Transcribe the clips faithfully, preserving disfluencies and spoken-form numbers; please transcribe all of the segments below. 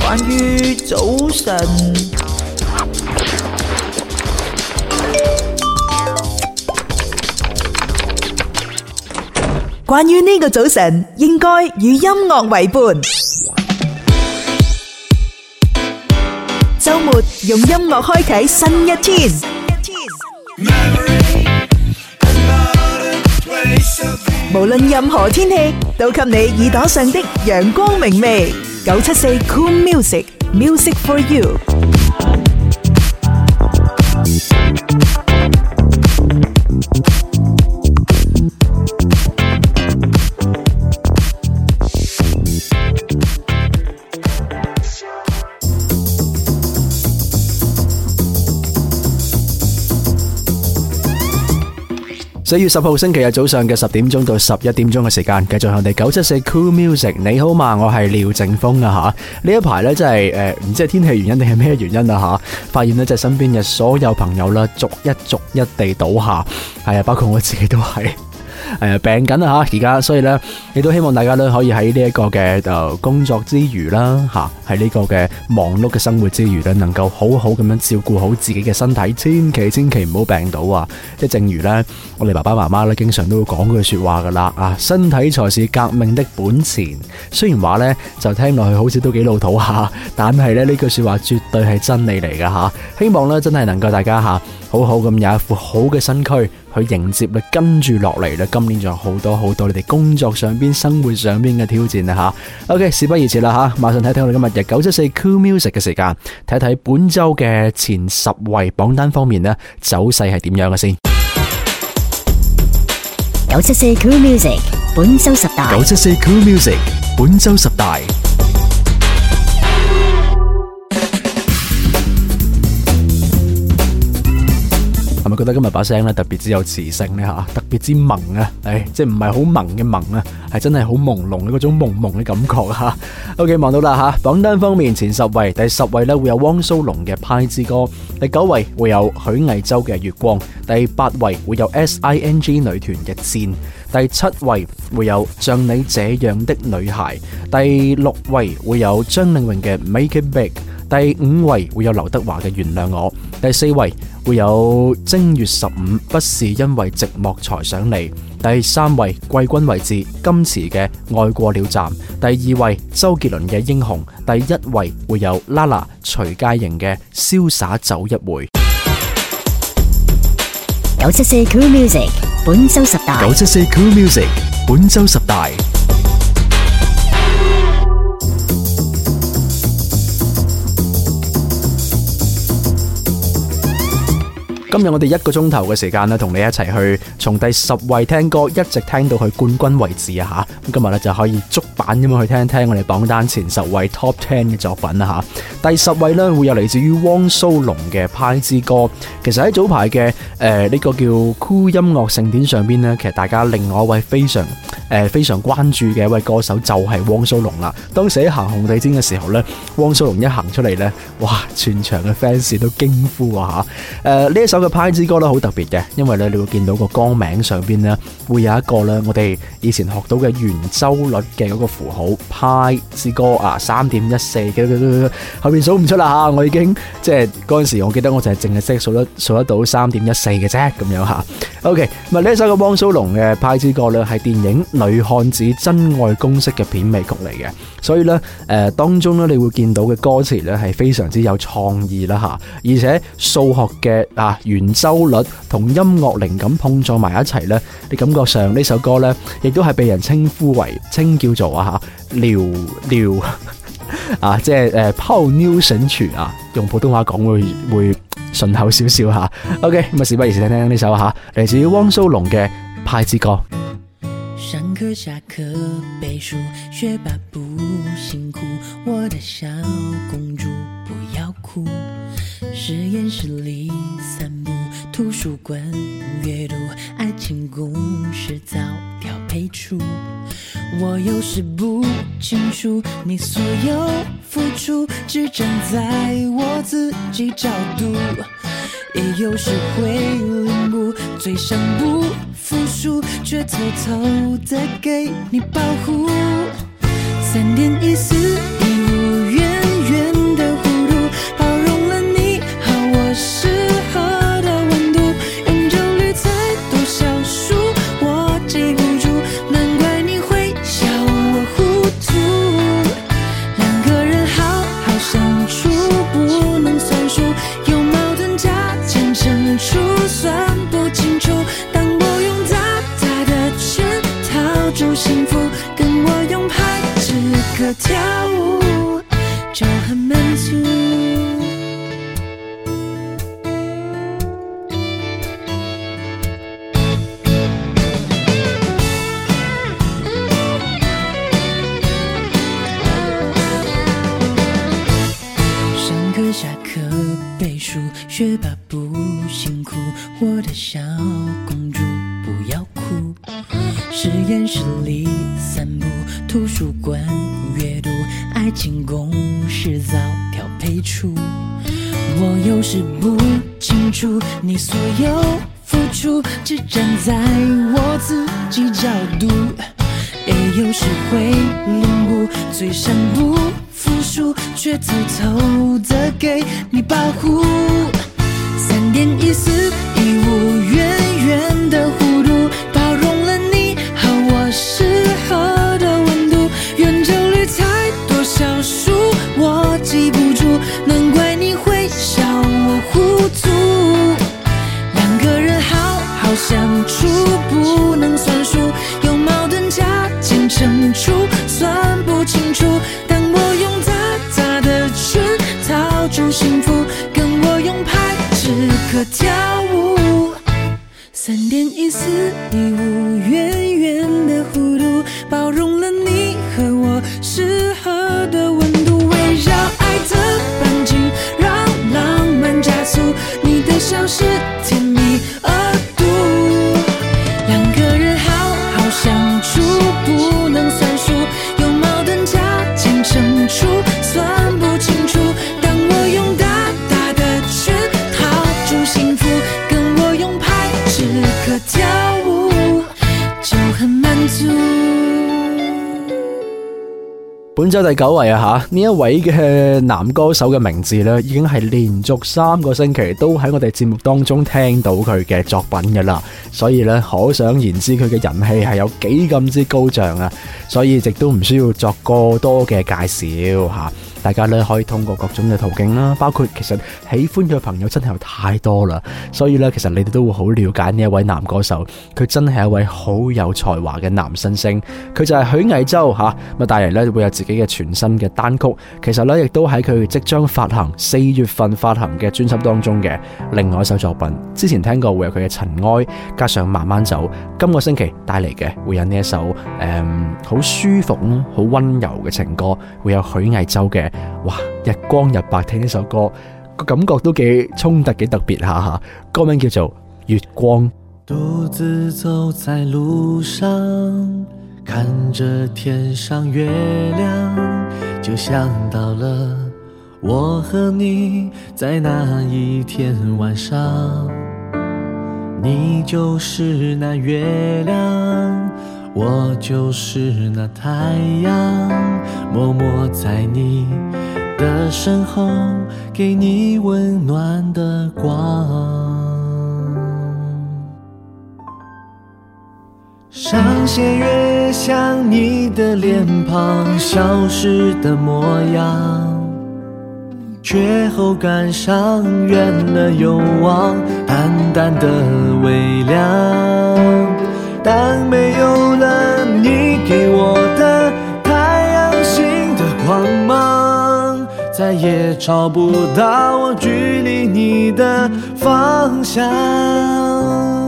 關於早晨。關於呢個早晨，應該與音樂為伴。週末用音樂開啟新一天。無論任何天氣，都給你耳朵上的陽光明媚。九七四 Cool Music Music for You。 四月十號星期日早上嘅十點鐘到十一點鐘嘅時間，繼續向我哋九七四 Cool Music。你好嘛，我係廖正峰啊吓。呢一排咧真係誒，唔知係天氣原因定係咩原因啊吓？發現咧就係身邊嘅所有朋友啦，逐一逐一地倒下，係啊，包括我自己都係。誒，病緊啊吓，而家所以咧，亦都希望大家咧可以喺呢一個嘅誒工作之餘啦吓，喺呢個嘅忙碌嘅生活之餘咧，能夠好好咁樣照顧好自己嘅身體，千祈千祈唔好病倒啊！即係正如咧，我哋爸爸媽媽咧經常都會講句說話噶啦啊，身體才是革命的本錢。雖然話咧就聽落去好似都幾老土下，但係咧呢句說話絕對係真理嚟噶吓。希望咧真係能夠大家吓好好咁有一副好嘅身軀去迎接你跟住落嚟咧，今年仲有好多好多你哋工作上邊、生活上邊嘅挑戰啊吓。OK， 事不宜遲啦吓，馬上睇睇我哋今日日九七四 Cool Music 嘅時間，睇睇本周嘅前十位榜單方面呢走勢係點樣嘅先。 九七四 Cool Music 本周十大。 九七四 Cool Music 本周十大。係咪覺得今日把聲咧特別之有磁性咧吓，特別之萌啊？誒，即係唔係好萌嘅萌啊，係真係好朦朧嘅嗰種朦朧嘅感覺啊！OK， 望到啦吓，榜單方面前十位，第十位咧會有汪蘇泷嘅《派之歌》，第九位會有許魏洲嘅《月光》，第八位會有 S I N G 女團嘅《箭》，第七位會有像你這樣的女孩，第六位會有張穎穎嘅《Make It Big》。第五位會有劉德華嘅《原諒我》，第四位會有正月十五不是因為寂寞才想你，第三位季君維治金池嘅《愛過了站》，第二位周杰倫嘅《英雄》，第一位會有 Lala 徐佳瑩嘅《瀟灑走一回》。 九七四 Cool Music 本周十大。 九七四 Cool Music 本周十大。今日我哋一個鐘頭嘅時間咧，同你一齊去從第十位聽歌，一直聽到去冠軍位置啊吓！咁今日咧就可以足版咁樣去聽聽我哋榜單前十位 Top Ten 嘅作品啦吓。第十位咧會有嚟自於汪蘇泷嘅《派之歌》。其實喺早排嘅誒呢個叫酷音樂盛典上邊呢，其實大家另外一位非常誒、呃、非常關注嘅一位歌手就係汪蘇泷啦。當時喺行紅地毯嘅時候呢，汪蘇泷一行出嚟呢，哇！全場嘅 fans 都驚呼啊吓！誒呢一首嘅《派之歌》咧好特別嘅，因為咧你會見到個歌名上邊咧會有一個咧我哋以前學到嘅圓周率嘅嗰個符號派之歌啊，三點一四嘅，後面數唔出啦吓，我已經即係嗰陣時我記得我就係淨係識數得數得到三點一四嘅啫咁樣吓。OK， 咁啊呢一首嘅汪蘇泷嘅《派之歌》咧係電影《女漢子真愛公式》嘅片尾曲嚟嘅，所以咧誒、呃、當中咧你會見到嘅歌詞咧係非常之有創意啦吓，而且數學嘅啊圓周率同音樂靈感碰撞埋一齊咧，你感覺上呢首歌咧亦都係被人稱呼為稱叫做啊吓撩撩啊，即係誒泡妞神曲啊，用普通話講會會順口少少吓。OK， 咁啊事不宜遲，聽聽呢首吓嚟自於汪蘇泷嘅《派之歌》。 上課下課背書，學霸不辛苦，我的小公主不要哭。實驗室裡散步，圖書館閱讀，愛情公式早調配出。我有時不清楚你所有付出，只站在我自己角度，也有時會領悟，嘴上不服輸，卻偷偷地給你保護。三點一四一五遠遠个下课背书，学霸不辛苦，我的小公主不要哭。实验室里散步，图书馆阅读，爱情公式早调配出。我有时不清楚你所有付出，只站在我自己角度，也有时会领悟，嘴上不服输，却偷偷的给你保护。三点一四一五，圆圆的弧度，包容了你和我适合的温度。圆周率才多少数，我记不住，难怪你会笑我糊涂。两个人好好相处，不能算数，有矛盾加减乘除，算不清楚。当我用大大的圈套住幸福，跟我用拍纸可跳舞。三点一四一五，圆圆的弧度，包容了你和我适合的温度，围绕爱的半径，让浪漫加速，你的笑是甜蜜而度。两个人好好相处，不能算数，有矛盾加减乘除，算不清楚。当我用大大的圈套住幸福，跟我用拍纸可跳舞，就很满足。 本周第九位啊吓，呢一位嘅男歌手嘅名字呢，已經係連續三個星期都喺我哋節目當中聽到佢嘅作品噶啦，所以呢，可想而知佢嘅人氣係有幾咁之高漲啊，所以亦都唔需要作過多嘅介紹吓。大家咧可以通過各種嘅途徑啦，包括其實喜歡嘅朋友真係有太多啦，所以咧其實你哋都會好了解呢一位男歌手，佢真係一位好有才華嘅男新星，佢就係許魏洲吓，咁帶嚟咧會有自己嘅全新嘅單曲，其實咧亦都喺佢即將發行四月份發行嘅專輯當中嘅另外一首作品，之前聽過會有佢嘅塵埃，加上慢慢走，今個星期帶嚟嘅會有呢一首誒好舒服啦、好溫柔嘅情歌，會有許魏洲嘅。哇！日光日白聽呢首歌個感覺都幾衝突幾特別下下，歌名叫做《月光》。 獨自走在路上，看着天上月亮，就想到了我和你在那一天晚上，你就是那月亮，我就是那太陽，默默在你的身後，給你溫暖的光。上弦月像你的臉龐，消失的模樣，卻後感傷遠了又望，淡淡的微亮。當沒有了你給我的太陽星的光芒，再也找不到我距離你的方向。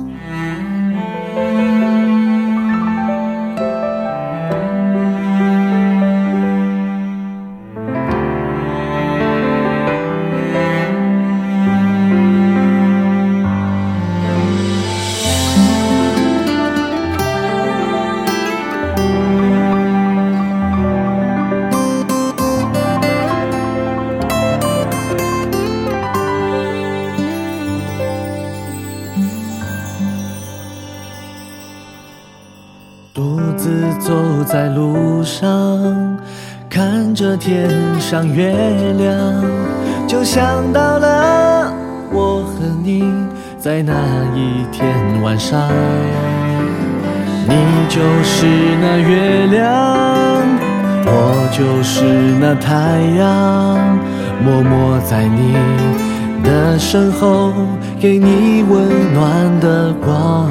走在路上，看着天上月亮，就想到了我和你在那一天晚上，你就是那月亮，我就是那太陽，默默在你的身後，給你溫暖的光。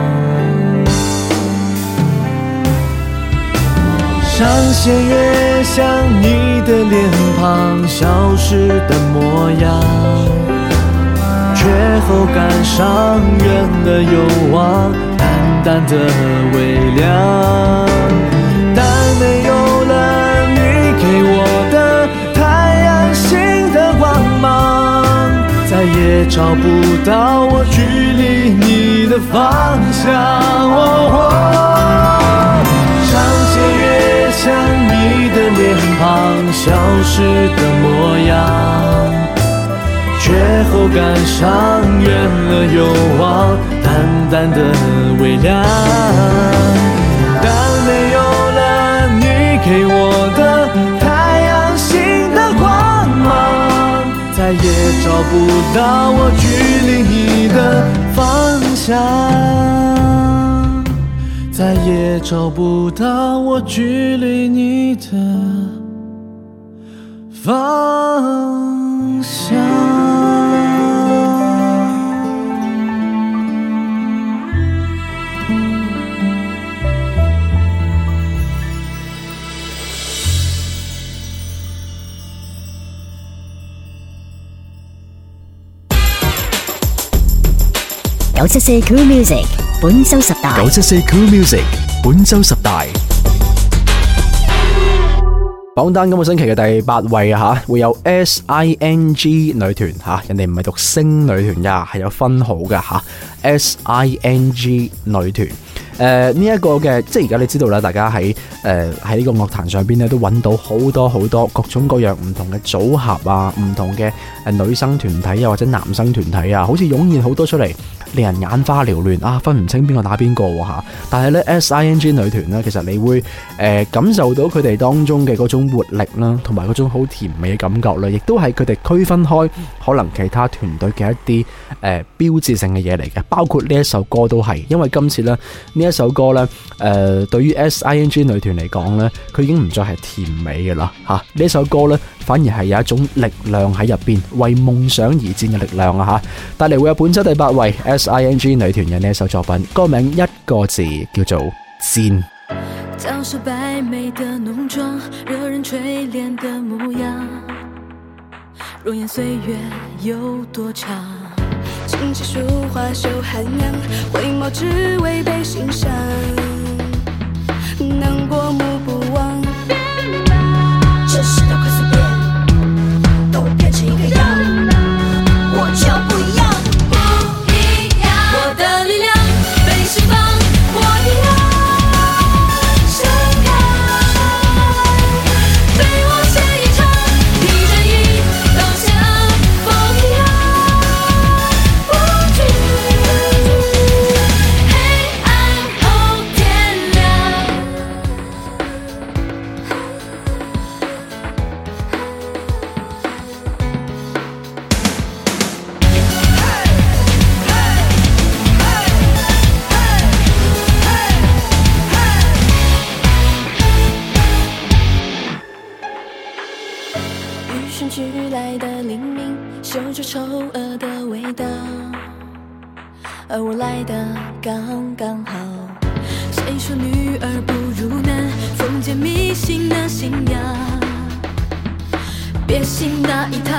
上弦月像你的臉龐，消失的模樣，卻後感傷遠了又望，淡淡的微亮。但沒有了你給我的太陽星的光找不到我距离你的方向。哦哦，上线越像你的脸庞，消失的模样，却后感伤远了又望，淡淡的微凉。但没有了你给我的太阳星的光芒，再也找不到我距离你的方向，再也找不到我距离你的方向。 九七四 Cool Music 本周十大。 九七四 Cool Music 本周十大。榜單今個星期嘅第八位啊吓，會有 S I N G 女團吓，人哋唔係讀星女團呀，係有分號嘅吓 ，S I N G 女團。誒呢一個嘅，即係而家你知道啦，大家喺誒喺呢個樂壇上邊咧，都揾到好多好多各種各樣唔同嘅組合啊，唔同嘅誒女生團體啊，或者男生團體啊，好似湧現好多出嚟，令人眼花繚亂啊，分唔清邊個打邊個喎。但係咧 S I N G 女團咧，其實你會誒、呃、感受到佢哋當中嘅嗰種活力啦，同埋嗰種好甜美嘅感覺啦，亦都係佢哋區分開可能其他團隊嘅一啲誒、呃、標誌性嘅嘢嚟嘅，包括呢一首歌都係，因為今次咧呢一首歌咧誒、呃、對於 S I N G 女團嚟講咧，佢已經唔再係甜美嘅啦嚇，呢一首歌咧反而係有一種力量喺入邊，為夢想而戰嘅力量啊嚇，帶嚟會有本週第八位 S I N G 女團嘅呢一首作品，歌名一個字叫做戰。 教授白眉的濃妝，惹人垂憐的模樣，容顏歲月有多長，琴棋書畫秀涵養，回眸只為被欣賞，難過目不忘，這世道快速變，都變成一個樣，我就不一樣，不一樣，我的力量被釋放，我一樣盛開，被我寫一場一戰役，都像風一樣無懼，黑暗後天亮。与生俱來的靈敏，嗅着醜惡的味道，而我來的剛剛好。誰說女兒不如男，封建迷信的信仰，別信那一套，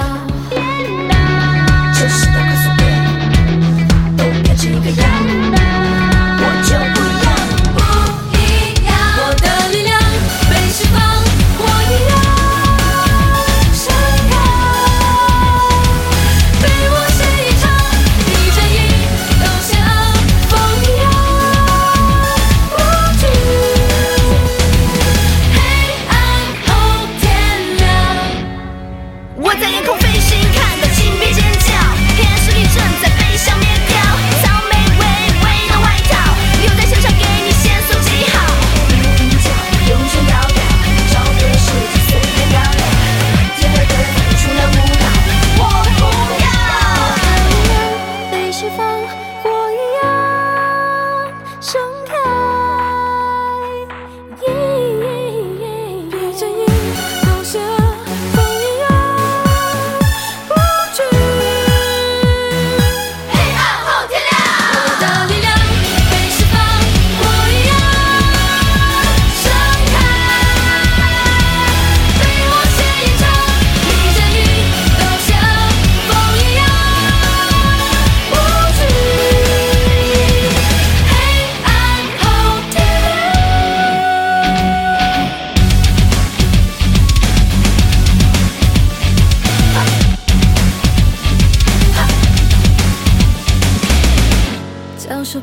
這世道快速變，都變成一個樣，我就不一樣，不一樣，我的力量被釋放，我一樣盛開，被我寫一場一戰役，都像風一樣無懼，黑暗後天亮。我在夜空飛行，看到請別尖叫，黑暗勢力正在被消滅掉，草莓微微的外套，留在現場給你線索記號，一路一腳永遠遙遙，照對世界隨便聊聊，結合的出了舞蹈，我不要被釋放，我一樣盛開，一戰役都像風一樣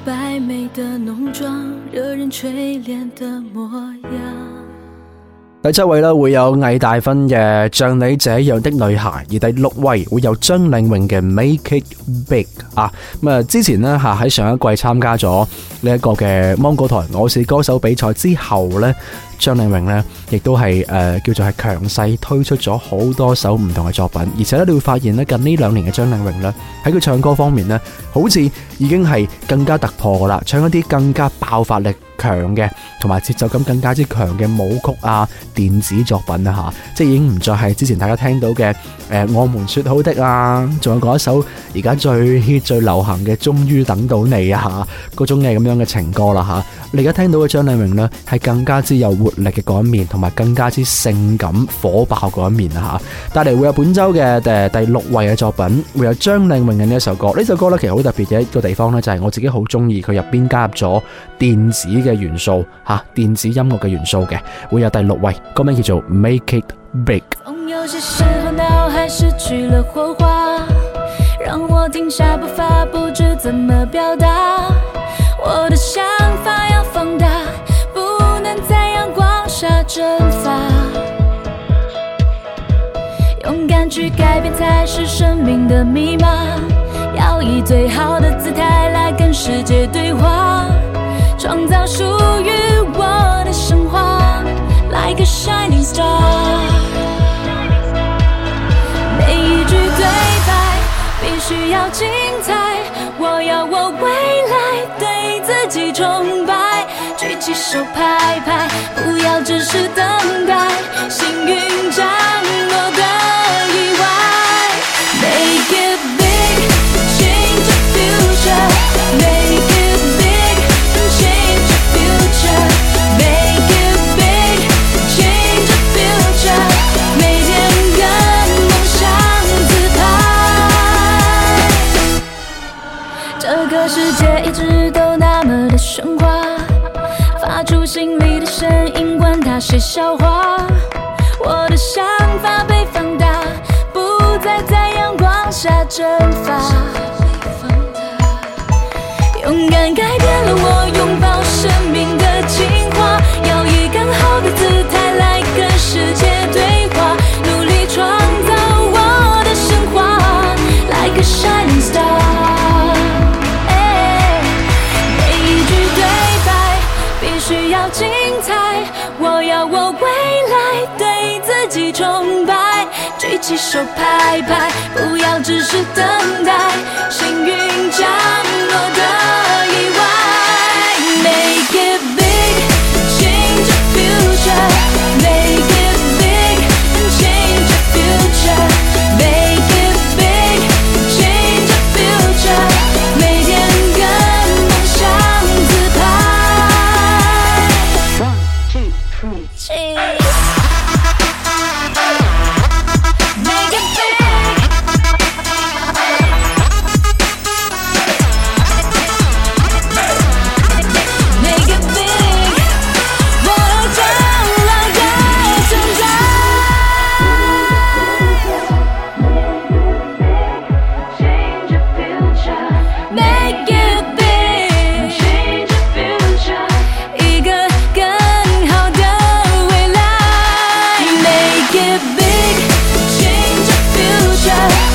白眉的浓妆，惹人垂怜的模样。 第七位咧會有魏大勳嘅《像你這樣的女孩》，而第六位會有張靚穎嘅《Make It Big》啊。咁啊，之前呢，吓喺上一季參加咗呢一個嘅芒果台我是歌手比賽之後呢，張靚穎呢亦都係誒、呃、叫做係強勢推出咗好多首唔同嘅作品，而且咧你會發現咧近呢兩年嘅張靚穎呢，喺佢唱歌方面呢，好似已經係更加突破噶啦，唱一啲更加爆發力強嘅，同埋節奏感更加之強嘅舞曲啊、電子作品啊吓，即係已經唔再係之前大家聽到嘅誒、呃、我們說好的啊，仲有嗰一首而家最 hit 最流行嘅終於等到你啊吓，嗰種嘅咁樣嘅情歌啦吓。你而家聽到嘅張靚穎呢，係更加之有活力嘅嗰一面，同埋更加之性感火爆嗰一面啊吓。帶嚟會有本周嘅誒第六位嘅作品，會有張靚穎嘅呢一首歌。呢首歌呢，其實好特別嘅一個地方呢，就係我自己好中意佢入邊加入咗電子嘅元素吓，電子音樂嘅元素嘅，會有第六位，歌名叫做 Make It Big。 有些時候腦海失去了火花，讓我停下步伐，不知怎麼表達我的想法，要放大，不能在陽光下蒸發，勇敢去改變才是生命的密碼，要以最好的姿態來跟世界對話，創造屬於我的神話 Like a shining star， 每一句對白必須要精彩，我要我未來對自己崇拜，舉起手拍拍，不要只是等待幸運降落的意外。 Make it big change the future， Make it big change the future， Make it big change the future， 每天跟夢想自拍，這個世界一直都那麼的喧嘩，發出心裡的聲音，管他誰笑話，我的想法被放大，不再在陽光下蒸發，勇敢改變了我擁抱生命的進化，要以更好的姿態來跟世界對話，努力創造我的神話 Like a shining star， 每一句對白必須要精彩，我要我未來對自己崇拜，舉起手拍拍，不要只是等待幸運降落的意外。 Make it big change the future， Make it big change the future， Make it big change the future， 每天跟夢想自拍。One two three cheese。Make it big change the future